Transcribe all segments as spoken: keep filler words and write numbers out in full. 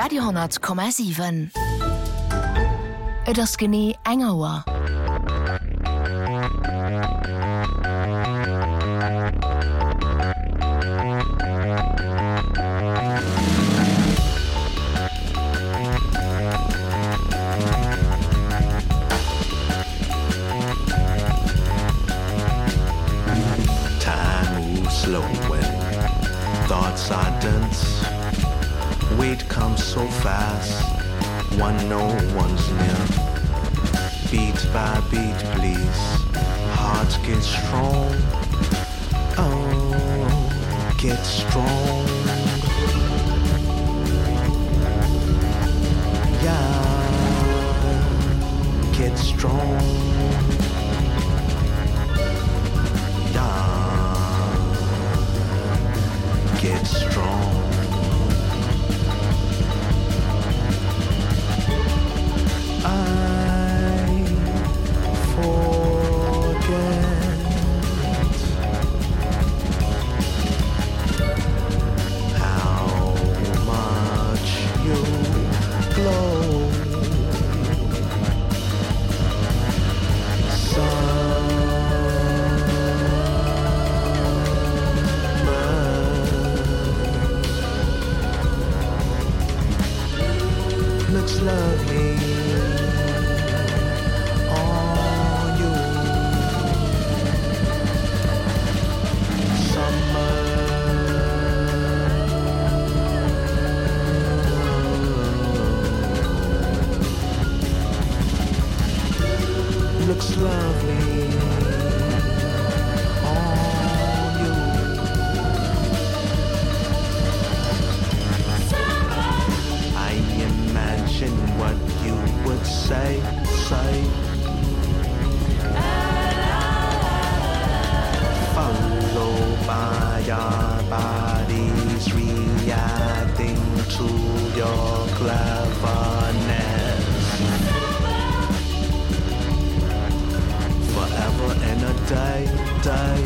Radio Komma sieben. Et ass gené engerer. Slow when thoughts are dense, weight comes so fast, one no one's near. Beat by beat please, hearts get strong, oh get strong. Yeah, get strong. Get strong. I forget how much you glow. Looks lovely on you. Summer looks lovely on you. I imagine what you would say, say. Followed by your bodies reacting to your cleverness. Forever and a day, day.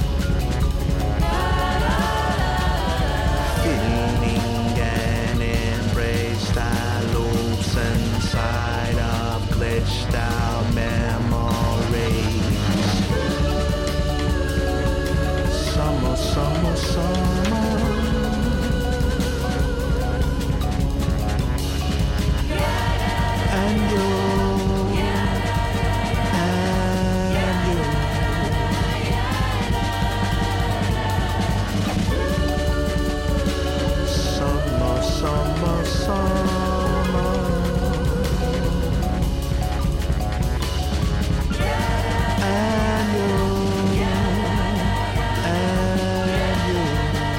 Feeling and embrace that loops inside of glitched out memories. Summer, summer, summer. And you. Summer, summer. And you, and you.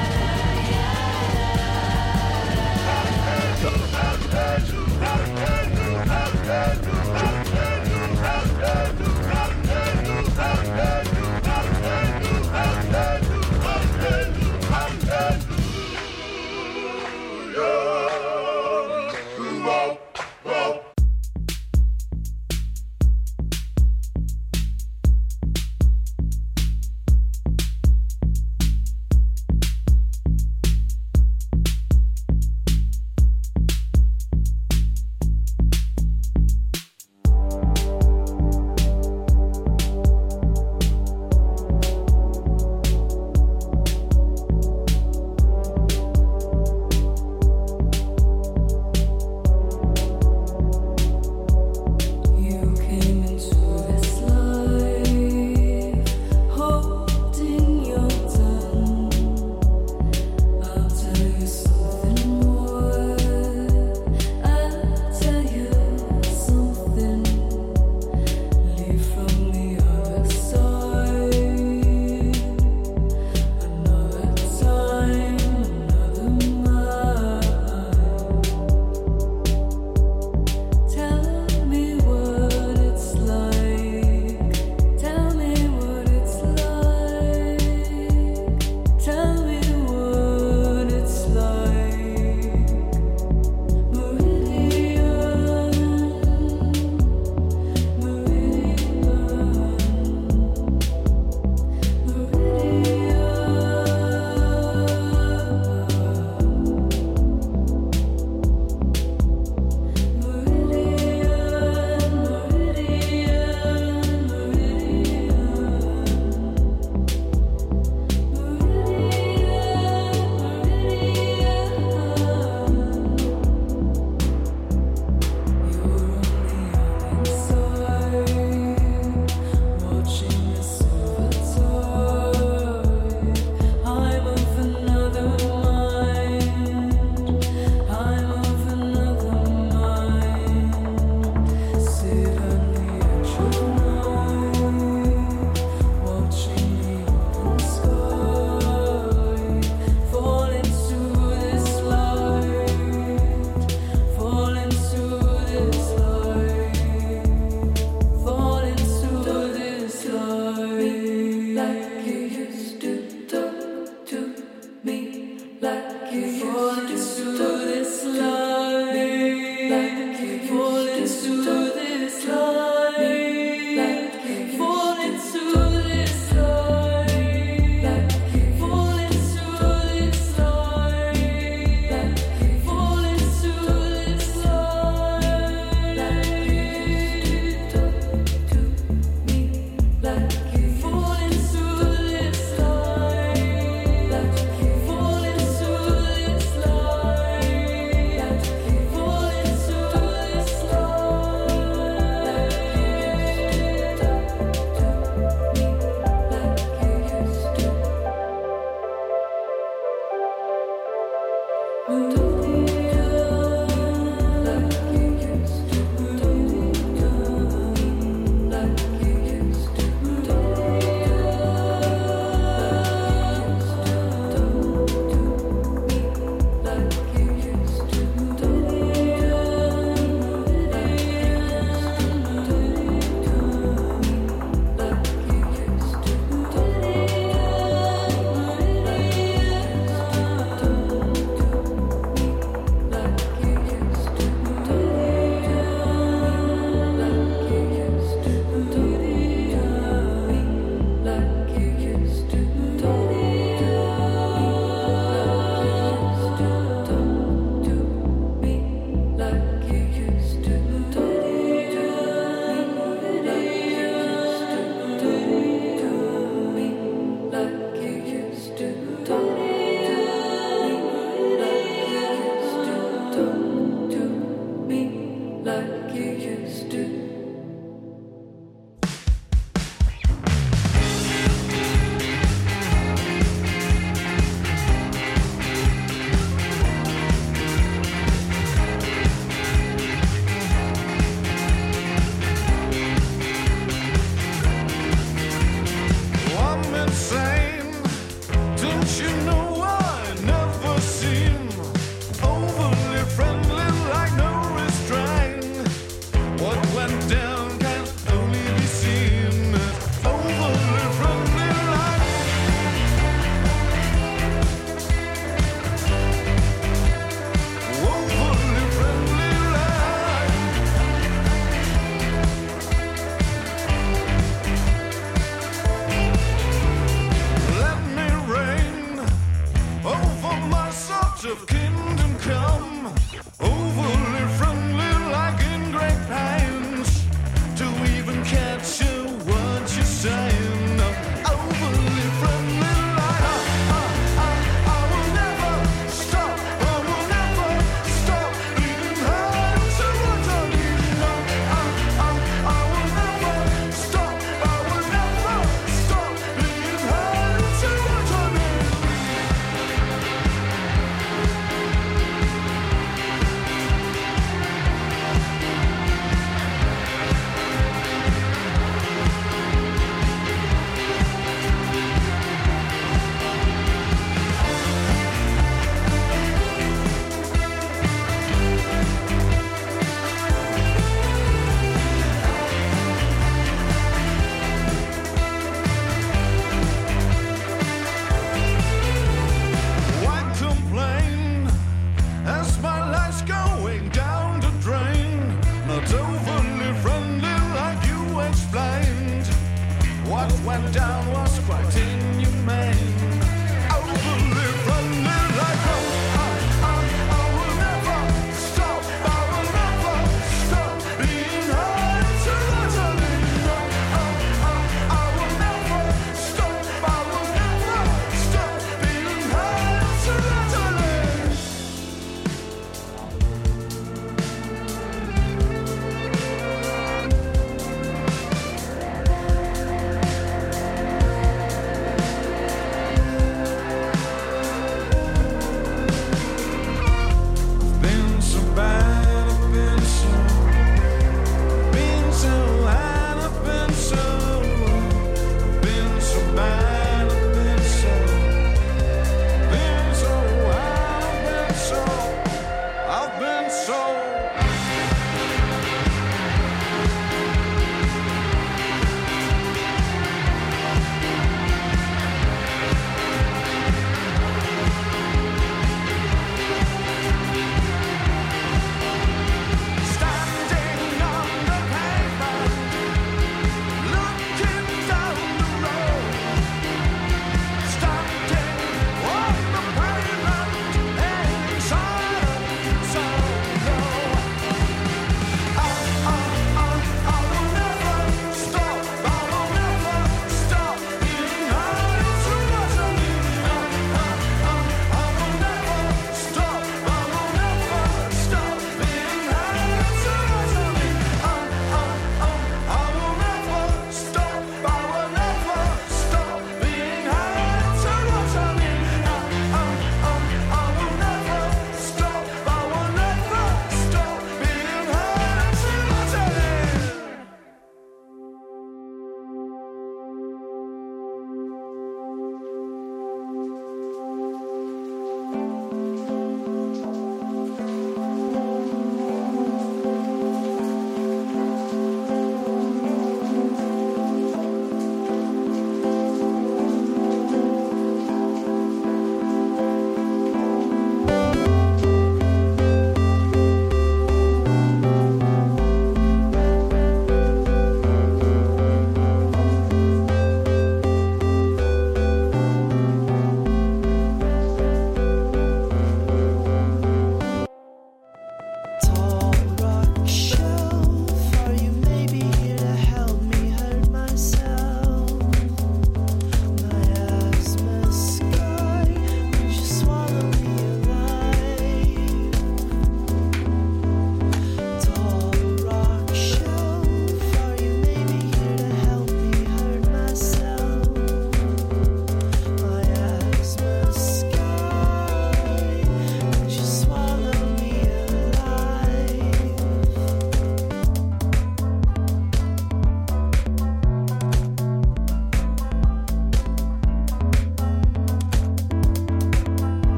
of kingdom come, overly friendly like in great pains, to even catch you what you're saying. Overly friendly like I, I, I, I will never stop, I will never stop leading her to what I need. I, I, I, I will never stop, I will never stop leading her to what I need.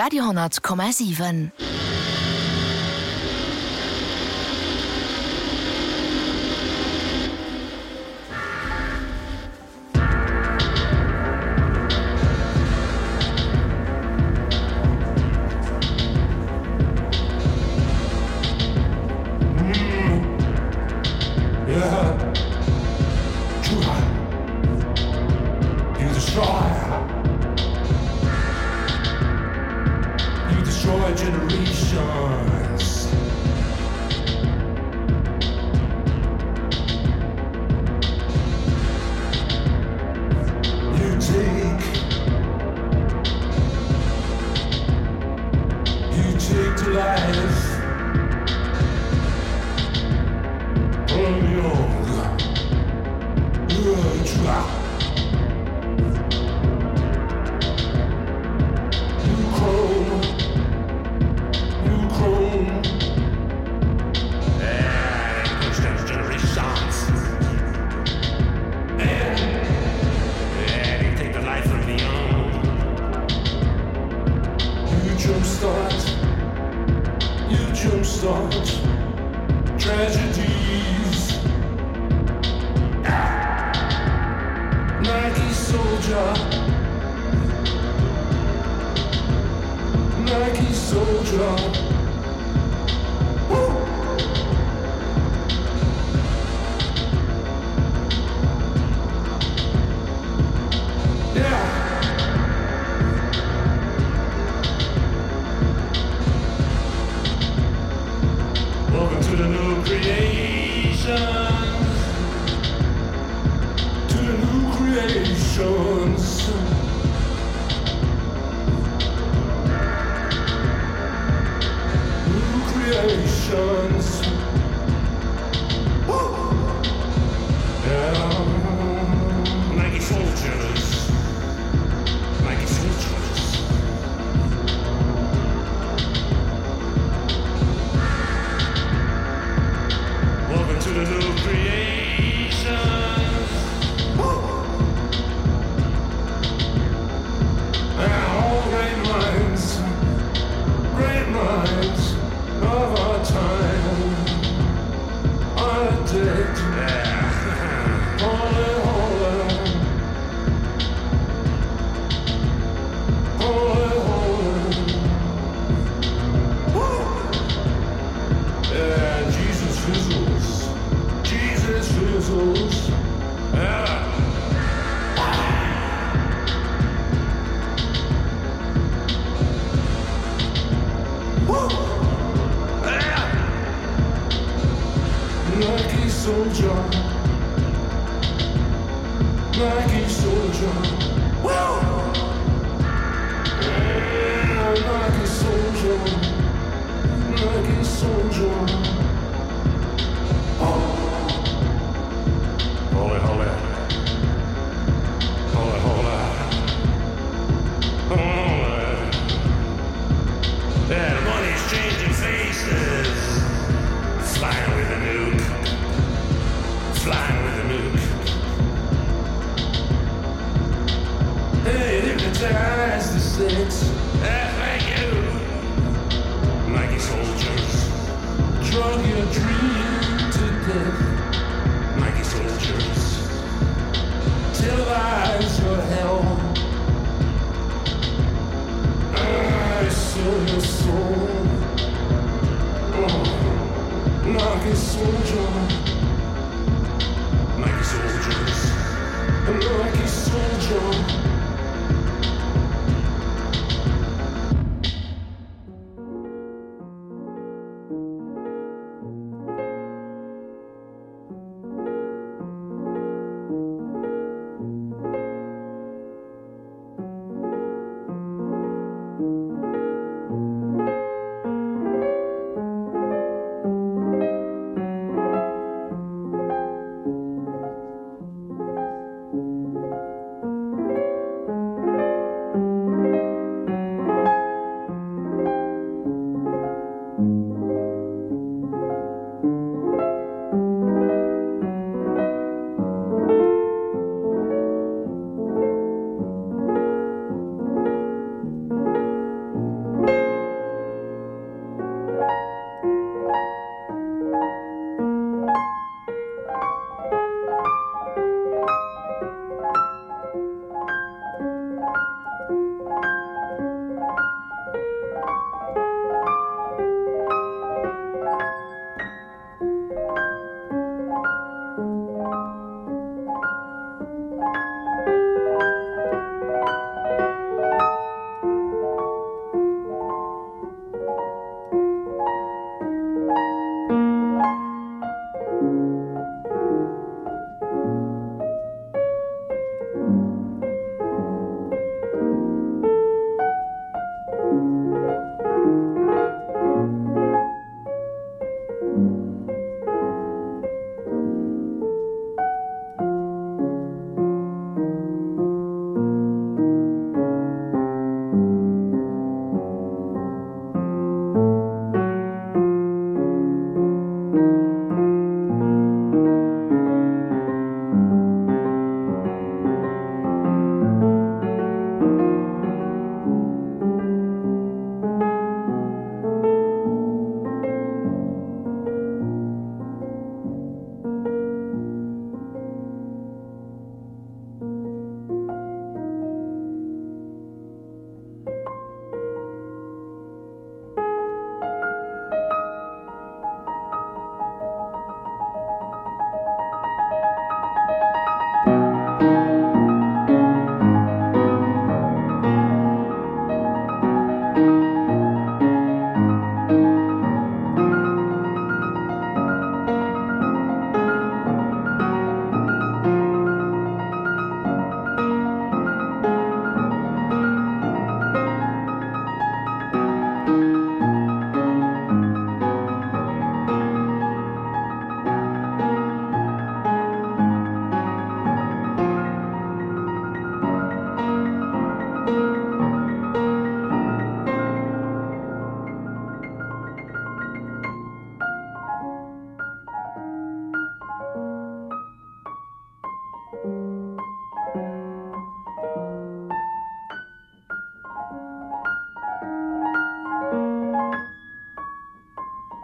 Radio Komma sieben.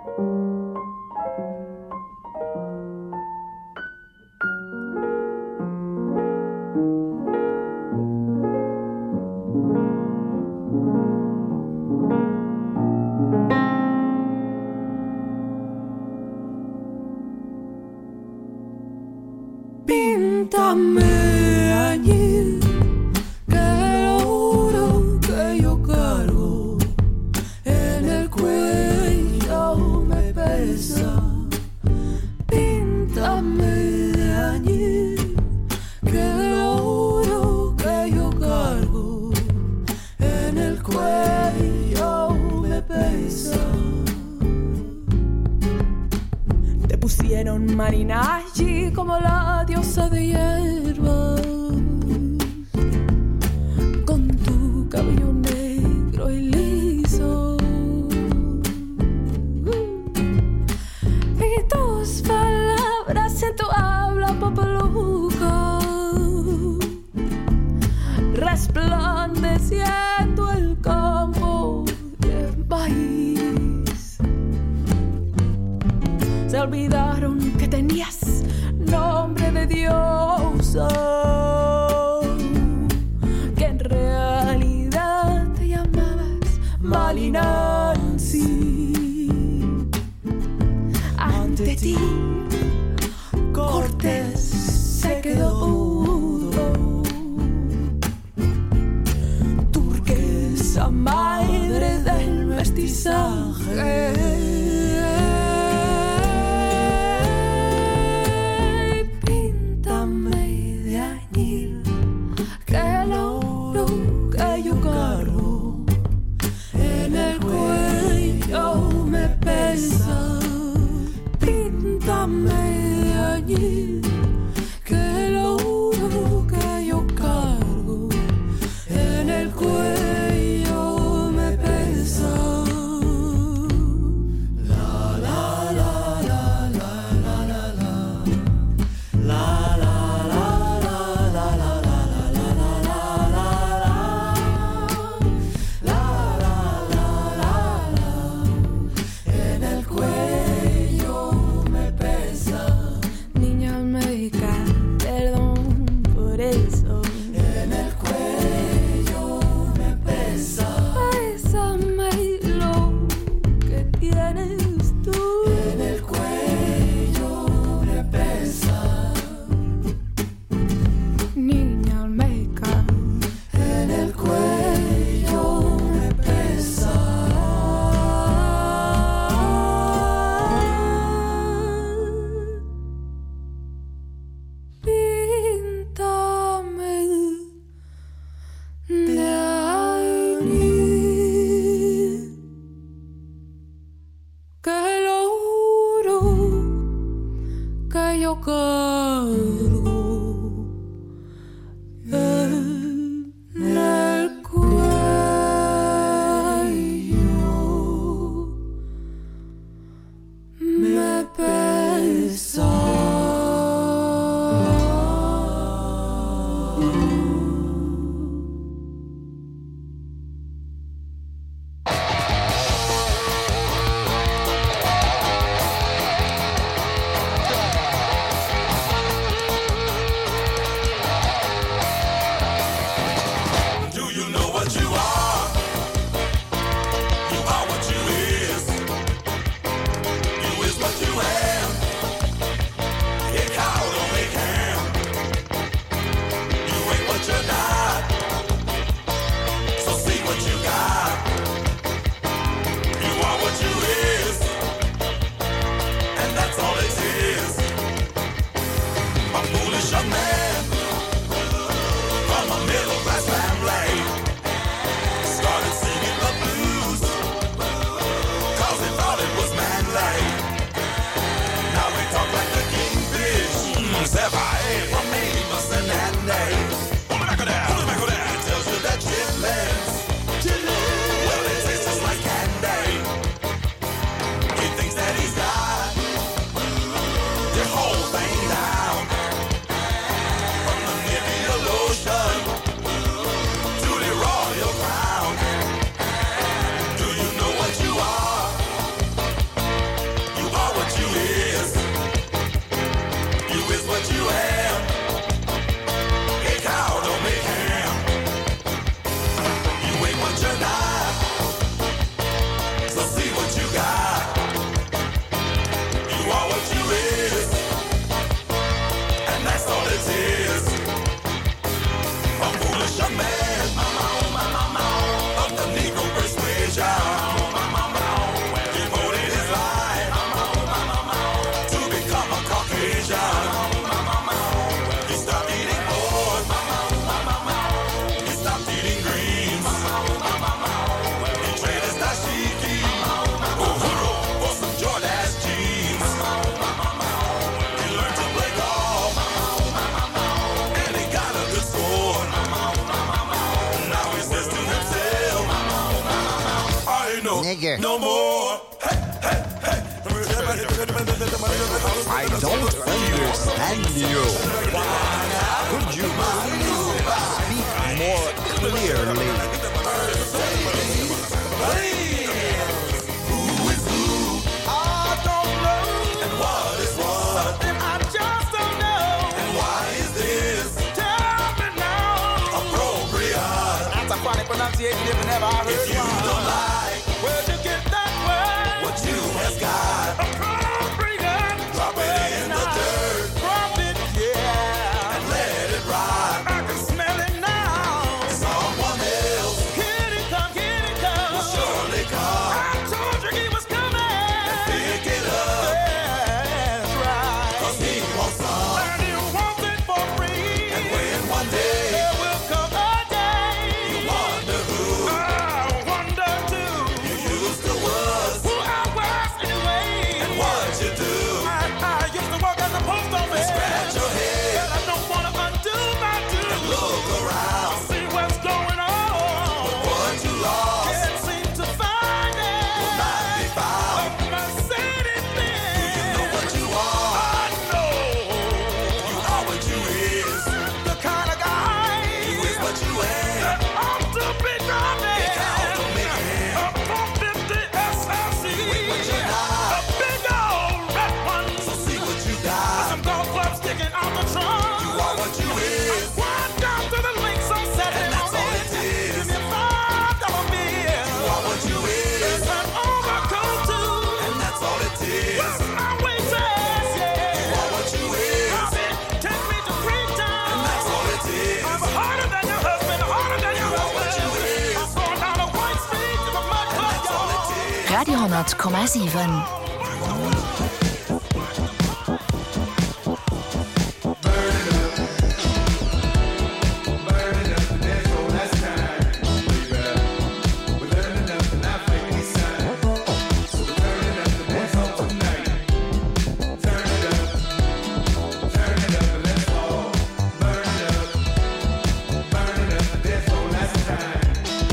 Píntame añil, que el oro que yo cargo en el cuello me pesa. Píntame de añil, que el oro que yo cargo en el cuello me pesa. Te pusieron marina allí como la diosa de hierba, con tu cabello negro y liso, y tus palabras en tu habla papaluca, resplandeciendo el campo del país. Se olvidaron que tenías nombre de diosa, que en realidad te llamabas Malinansi. Ante ti Cortés se quedó mudo, turquesa madre del mestizaje. Píntame allí, que el oro que yo cargo en el cuello me pesa. La la la la la la la la la la la la la la here. No more. I don't understand you. Could you speak more clearly? Who is who? I don't know. And what is what? Something I just don't know. And why is this? Tell me now. Appropriate. That's a funny pronunciation if I never heard. If you one. Don't like, where'd you get that word? What you has got? Appropriate. Drop it in the dirt. Drop it, yeah. And let it ride. I can smell it now. Someone else. Here it come, here it come. Will surely come. I told you he was coming. And pick it up. That's right. Cause he wants some. And he wants it for free. And when one day there will come a day, you wonder who. I wonder too. You used to was. Who I was anyway. And what you do. I, I used to work at the post office. Scratch your head. But I don't wanna undo my do. And look around. See what's going on. But what you lost. Can't seem to find it. Will not be found. A Mercedes Benz. Do you know what you are? I know. You are what you is. The kind of guy. You is what you ain't. That ought to be driving. It ought to make him. A four fifty S L C. You ain't what you're not. A big old red one. So see what you got. Some golf clubs sticking out the trunk. You are what you is. I walked down to the links on Saturday. And that's all it is. Give me a five dollar bill. You are what you is. There's an overcoat too. And that's all it is. Where's my waitress? Yeah. You are what you is. Coffee, take me to Freetown. And that's all it is. I'm harder than your husband, harder than your husband. You are what you is. I'm going down a White Street to the mud club. That's all it is. Radio honderd Komma sieben.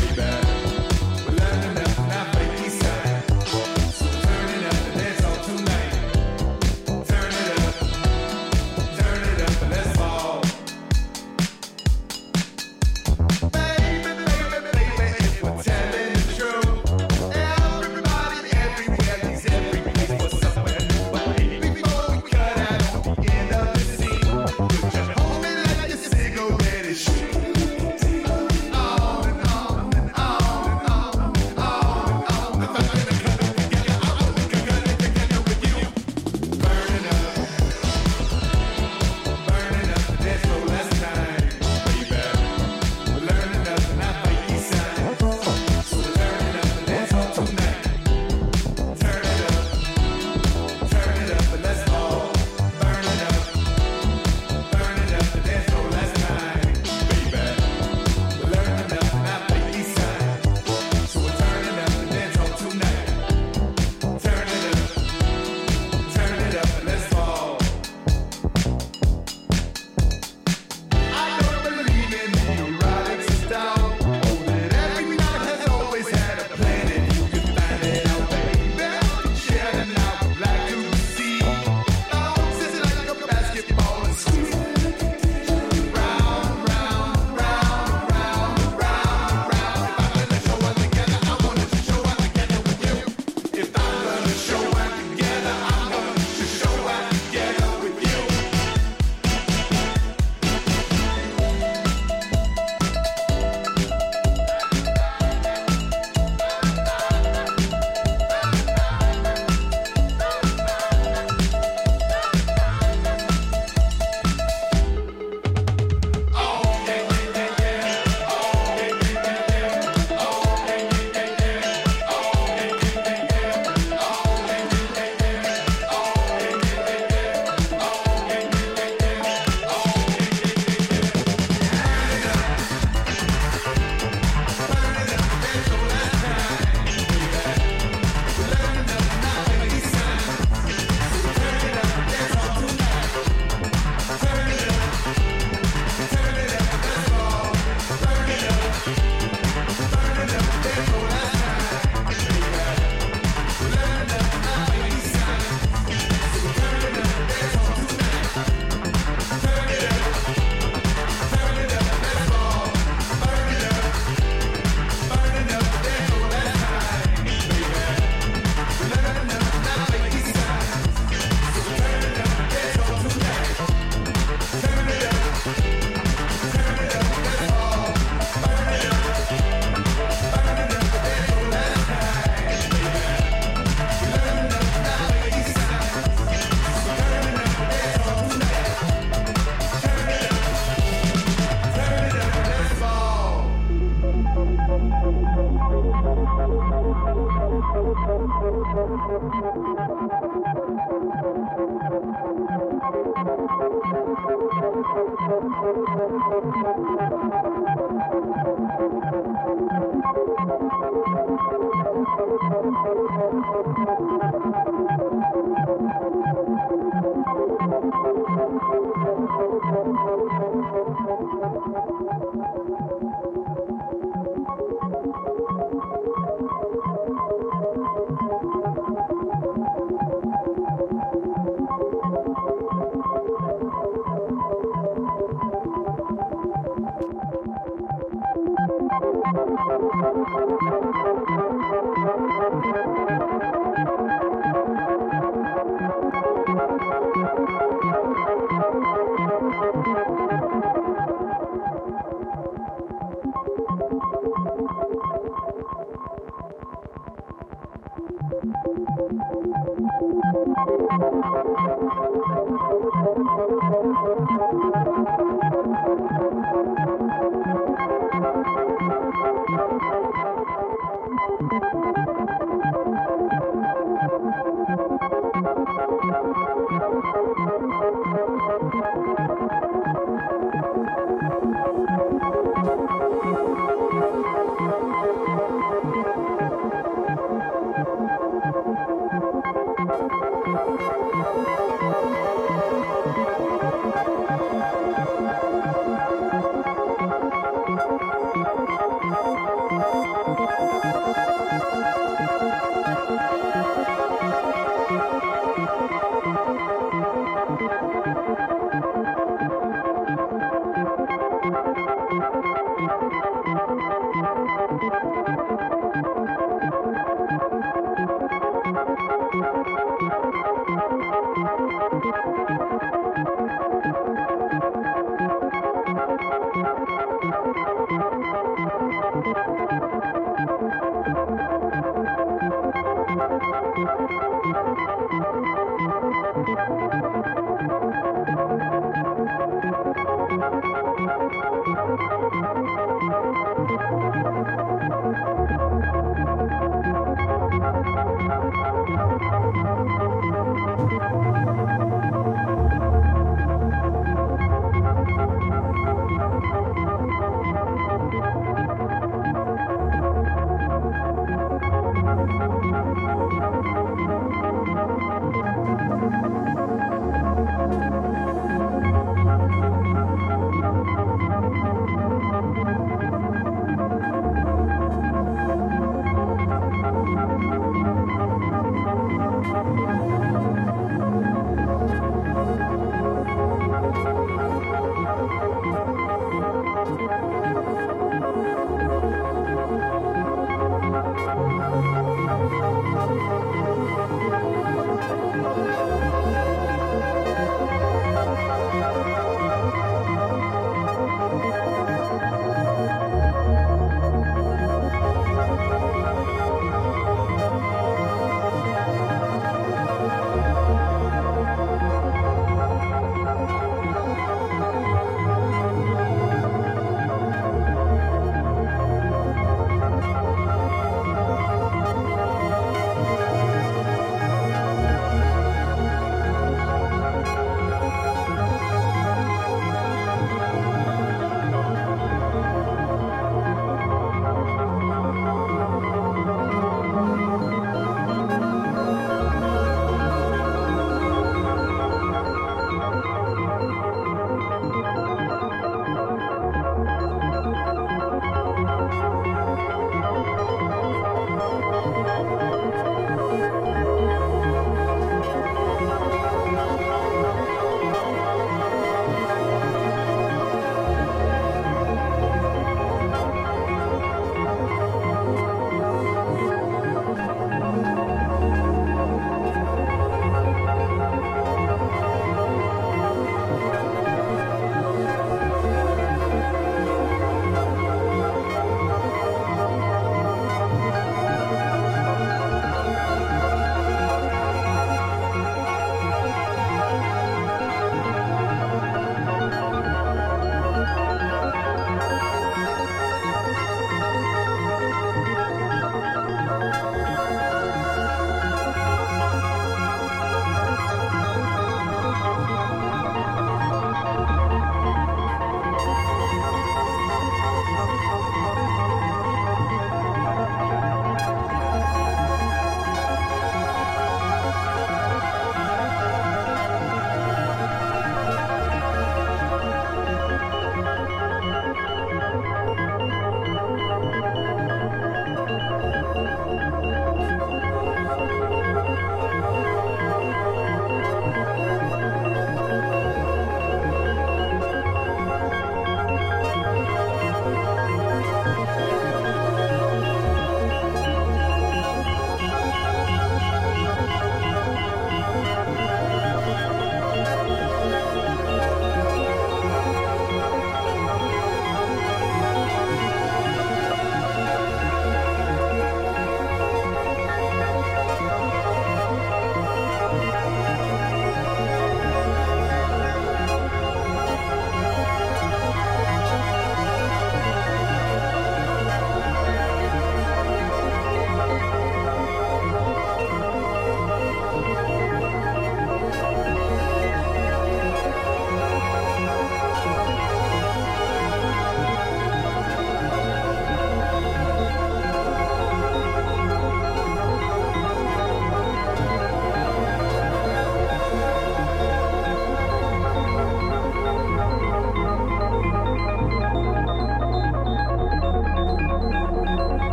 Tonight.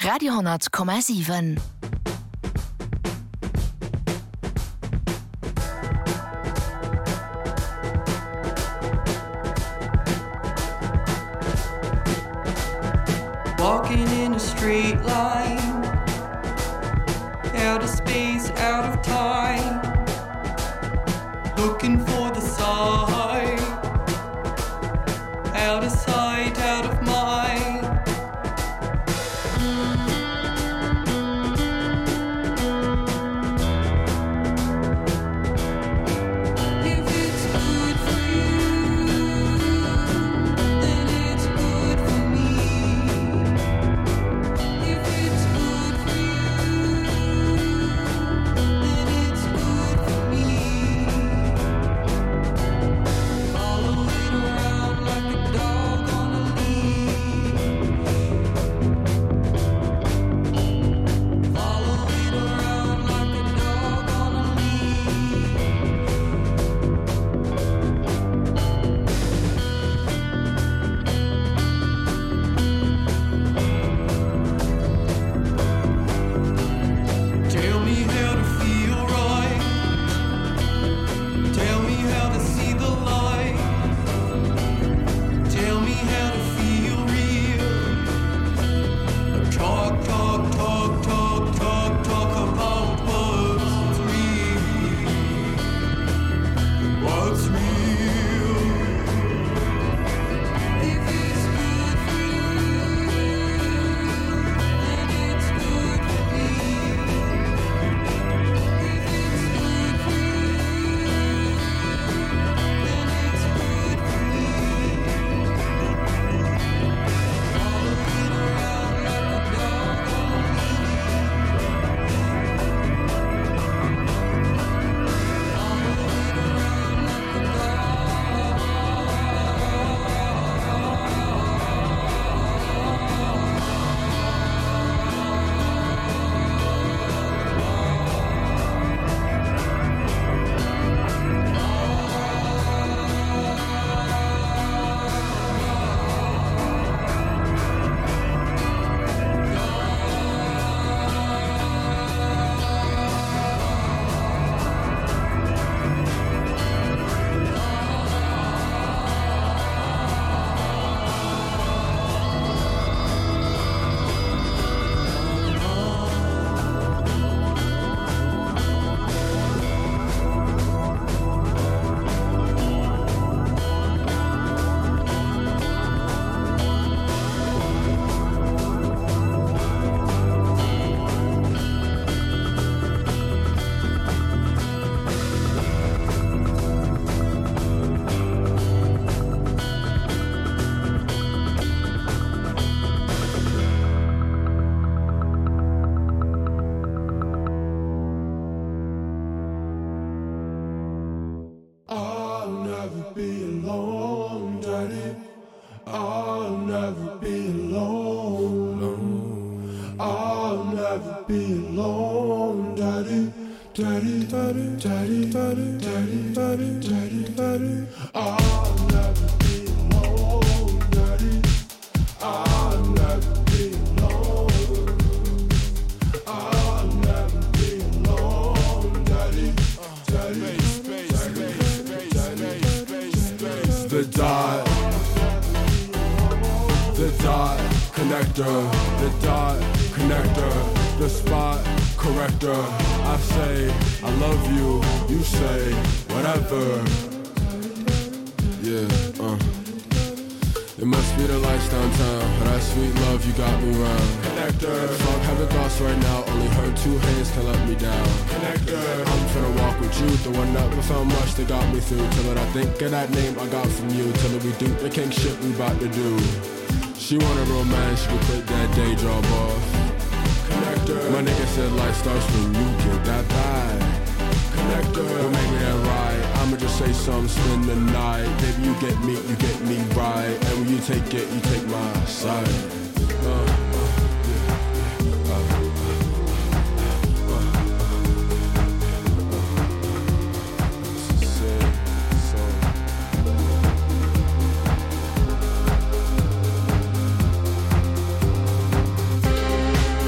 Radio honderd Komma sieben. Walking in a straight line, out of space, out of time, looking for the sign, out of sight, out of mind. If it's good for you, then it's good for me. If it's good for you, then it's good for me. Follow it around like a dog on a lead. Follow it around like a dog on a lead. Tell me how to feel right. Tell me how to see the light. Tell me how to feel real. Talk, talk, talk, talk, talk, talk about what's real. What's real? If it's good for you, then it's good for me. If it's good for you, then it's good for me. Follow it around like a dog on a I'll never be alone, Daddy. I'll never be alone. I'll never be alone, Daddy. Daddy, Daddy, Daddy, Daddy, Daddy, Daddy, Daddy, Daddy. I'll never be alone, Daddy. I'll never be alone. I'll never be alone, Daddy. Daddy. The dot, the dot connector, the dot connector, the spot corrector. I say I love you, you say whatever. Yeah, uh. It must be the lights downtown, but that sweet love you got me round. Connector, fuck having thoughts right now, only her two hands can let me down. Connector, I'm finna walk with you, the one that was so much that got me through. Till it I think of that name I got from you, till it we do the king shit we bout to do. She want a romance, she can quit that day job off. Connector, my nigga said life starts when you get that vibe. Connector, don't make me that right. I'ma just say something, spend the night. Baby, you get me, you get me right. And when you take it, you take my side. Uh, uh, yeah, yeah, uh, uh, uh, uh, uh, uh, so.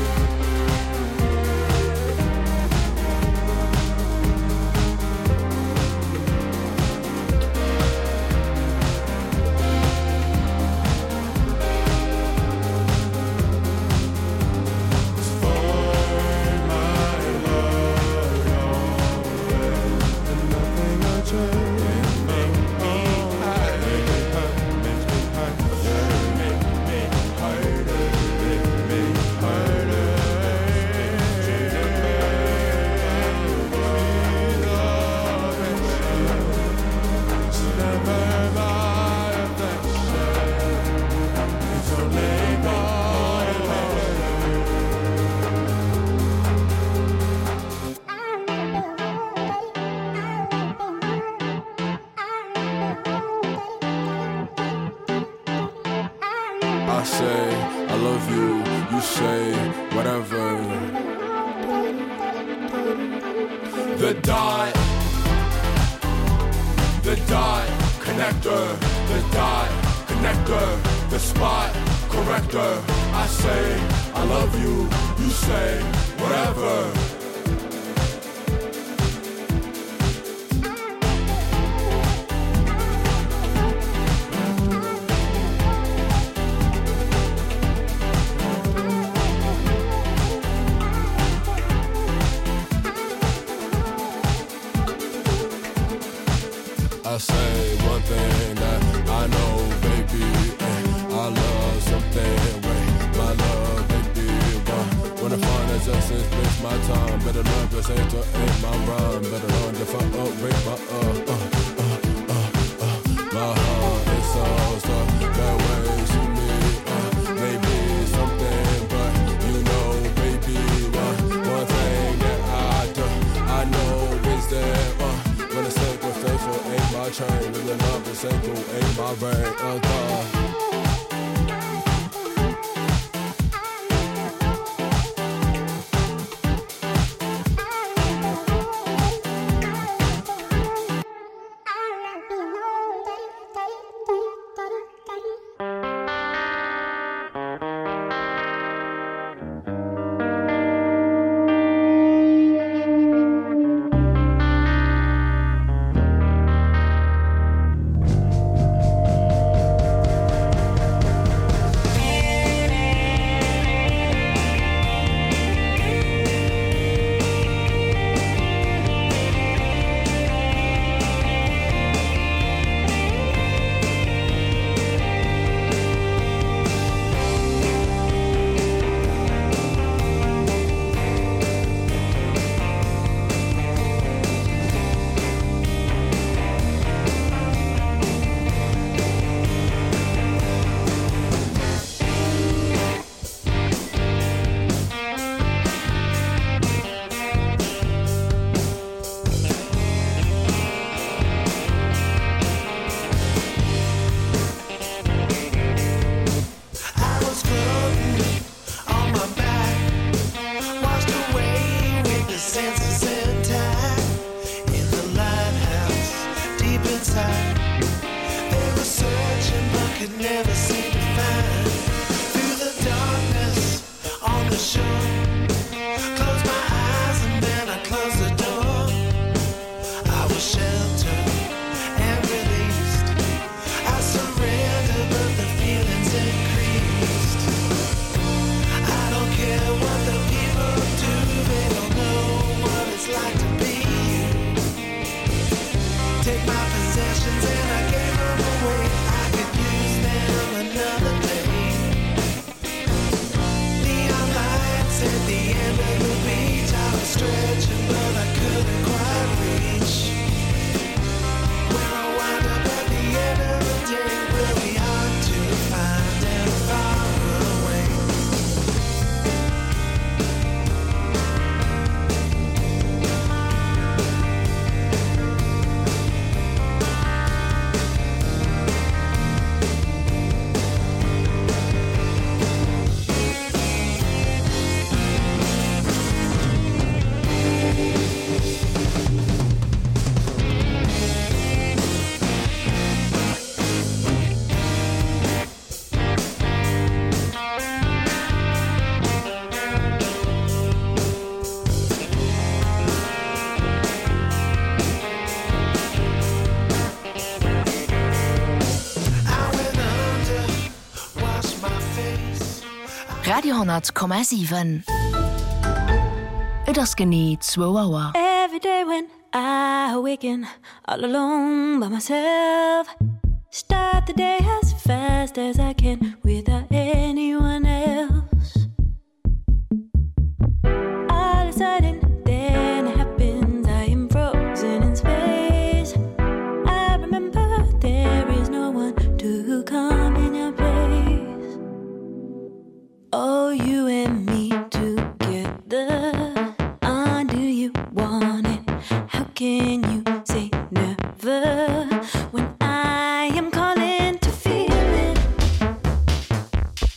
I say I love you, you say whatever. The dot, the dot connector, the dot connector, the spot corrector. I say I love you, you say whatever. I say one thing that I know, baby, and I love something, wait, my love, baby, but when I find that just since waste my time, better love this ain't to ain't my rhyme, better run if I upgrade my uh, uh, uh, uh, uh, my heart is all stuck that way, see me, uh, maybe something, but you know, baby, one, one thing that I do, I know is that, uh, when it's simple, faithful, ain't my train. When the love is simple, ain't my brain. Uh, Radio hundert Komma sieben. Et ass genie zwo Auer. Every day when I awaken all alone by myself, start the day as fast as I can without anyone else. All of a sudden, then it happens, I am frozen in space. I remember there is no one to come in your place. Oh, you and me together. Uh, do you want it? How can you say never when I am calling to feel it?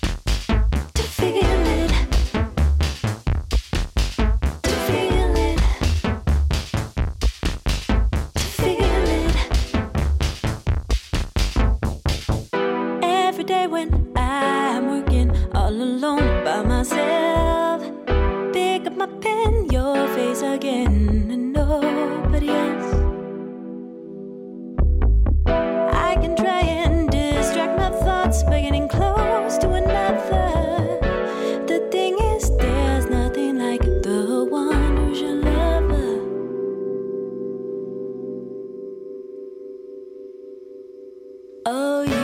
day when I'm working all alone by myself. Pick up my pen, your face again, and nobody else. I can try and distract my thoughts by getting close to another. The thing is, there's nothing like the one who's your lover. Oh, yeah.